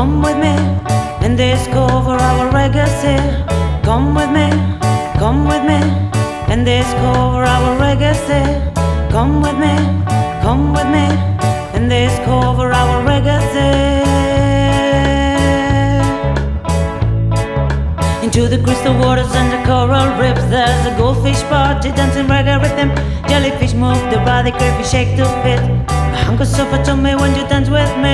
Come with me and discover our legacy. Come with me and discover our legacy. Come with me and discover our legacy. Into the crystal waters and the coral reefs, there's a goldfish party dancing reggae rhythm. Jellyfish move their body, crayfish shake to fit. My hunger suffer to me when you dance with me.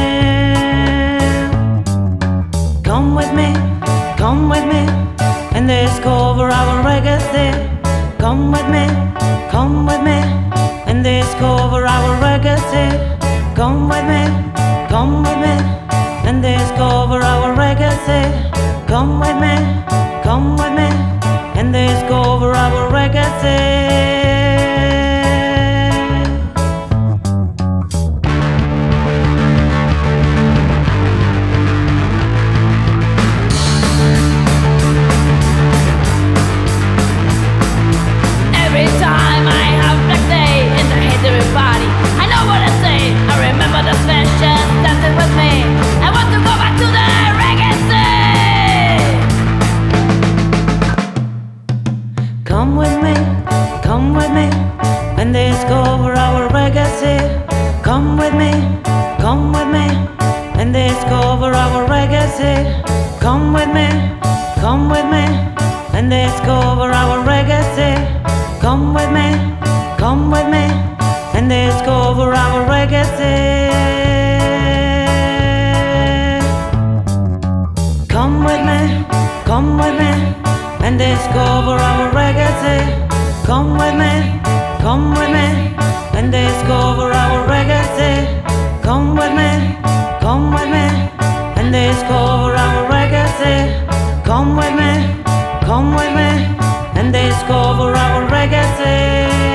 Come with me and discover our legacy. Come with me and discover our legacy. Come with me and discover our legacy. Come with me and discover our legacy. Every time I have black day and I hate everybody, I know what I say. I remember the session dancing with me. I want to go back to the reggae scene. Come with me and discover our legacy. Come with me and discover our legacy. Come with me and discover our legacy. Come with me and discover our legacy. Come with me and discover our legacy. Come with me and discover our legacy. Come with me and discover our legacy. Come with me and discover our legacy.